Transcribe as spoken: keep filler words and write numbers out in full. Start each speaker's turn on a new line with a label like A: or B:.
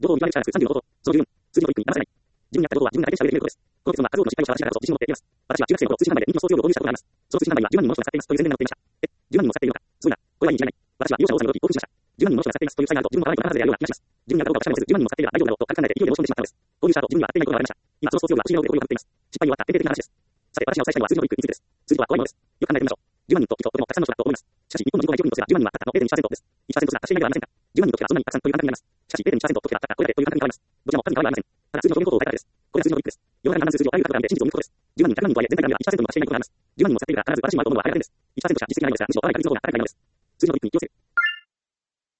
A: 情報を見極める力数さんじゅうのこと。そのじゅうよん、数字のトピックに騙せない。自分に合った情報は自分が相手に調べていることです。この結論は数多くの失敗をした私だからこそ自信を持って言えます。私は中学生の頃、通信販売で人気のスポーツ用具を購入したことがあります。その通信販売にはじゅうまん人のものしか使っていますという宣伝が載っていました。え、じゅうまん人も使っているのか。すごいな。これはいいに違いない。私は利用者をさんに驚き興奮しました。じゅうまん人のものしか使っていますというサインがあると自分も可愛いことならずであるような気がします。自分に合ったことが私にもせずじゅうまん人も使っていれば大丈夫だろうと簡単に考えていいようで申し込んでしまったのです。購入した後自分には合っていないことが分かりました。今そのスポーツ用具は不思議な動きを振っています。失敗に終わった典型的な話です。さて私がお伝えしたいのは数字のトピックについてです。数字とは怖いものです。よく考えてみましょう。じゅうまん人と聞くととてもたくさんの人だと思います。しかし日本の人口の平均人口数がじゅうまん人はたったの ゼロてんにパーセント です。いちパーセント すら達していないではありませんか。じゅうまん人と聞けばそんなにたくさんという感覚になります。しかし ゼロてんにパーセント と聞けばたったこれだけという感覚に変わります。どちらも数に変わりはありません。ただ数字の表現構造を変えただけです。これが数字のトピックです。世の中には数字をあらゆる角度から見て真実を見ることです。じゅうまん人、ひゃくまん人とはいえ全体から見ればいちパーセントにも達していないことがあります。じゅうまん人も使っているから必ず素晴らしいものがあると思うのはありませんです。いちパーセント しか実績がないのですがむしろあわない確率の方が高いからです。数字のトピックに気をつける。